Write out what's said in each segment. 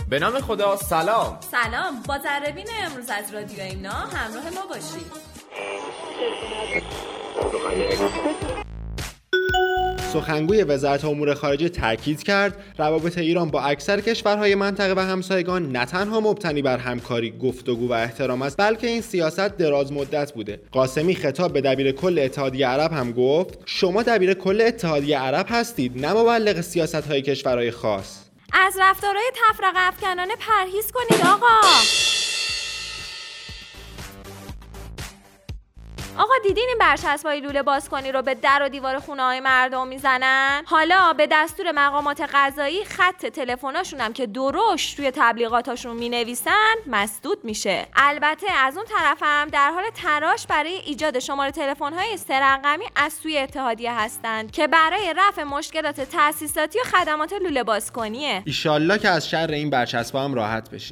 به نام خدا. سلام. با ذره‌بین امروز از رادیو ایمنا همراه ما باشید. سخنگوی وزارت امور خارجه تاکید کرد روابط ایران با اکثر کشورهای منطقه و همسایگان نه تنها مبتنی بر همکاری، گفتگو و احترام است، بلکه این سیاست دراز مدت بوده. قاسمی خطاب به دبیر کل اتحادیه عرب هم گفت شما دبیر کل اتحادیه عرب هستید، نه مبلغ سیاست‌های کشورهای خاص. از رفتارهای تفرقه افکنانه پرهیز کنید آقا دیدین این برچسبای لوله بازکنی رو به در و دیوار خونه‌های مردم میزنن؟ حالا به دستور مقامات قضایی خط تلفن‌هاشون هم که درشت توی تبلیغاتاشون مینویسن مسدود میشه. البته از اون طرف هم در حال تلاش برای ایجاد شماره تلفن‌های سه‌رقمی از سوی اتحادیه هستند که برای رفع مشکلات تأسیساتی و خدمات لوله بازکنیه. ایشالله که از شر این برچسب‌ها هم راحت بشیم.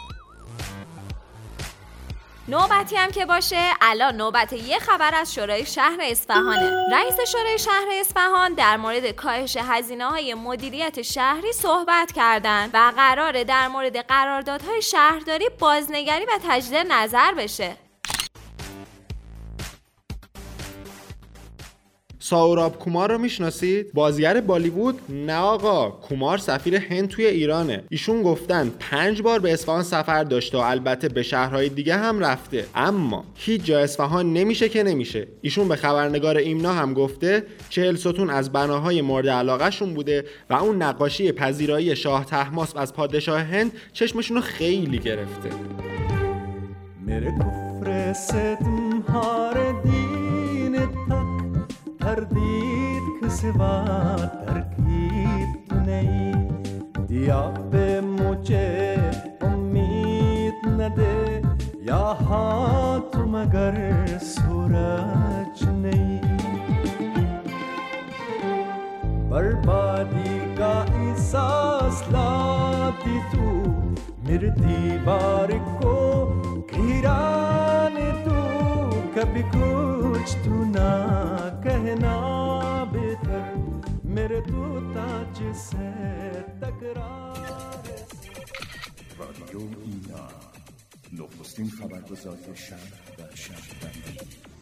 نوبتی هم که باشه، الان نوبت یه خبر از شورای شهر اصفهانه. رئیس شورای شهر اصفهان در مورد کاهش هزینه‌های مدیریت شهری صحبت کردند و قراره در مورد قراردادهای شهرداری بازنگری و تجدید نظر بشه. ساوراب کومار رو میشناسید؟ بازیگر بالیوود؟ نه آقا، کومار سفیر هند توی ایرانه. ایشون گفتن 5 بار به اصفهان سفر داشته و البته به شهرهای دیگه هم رفته، اما هیچ جا اصفهان نمیشه که نمیشه. ایشون به خبرنگار ایمنا هم گفته 40 ستون از بناهای مورد علاقه شون بوده و اون نقاشی پذیرایی شاه طهماسپ از پادشاه هند چشمشون رو خیلی گرفته. میره کفر ستمهار دین تک تردید که سوا ترکیب نهی دیا به مجھے امید نده یا ہاتھ مگر سورج نہیں بربادی کا احساس لاتی تو میرے دیوار کو گھیرانے تو کبھی کچھ تو نہ کہنا بہتر میرے تو تاج سے تکرار. رادیو اینا نخستین خبرگزاری شهر و شهروندی.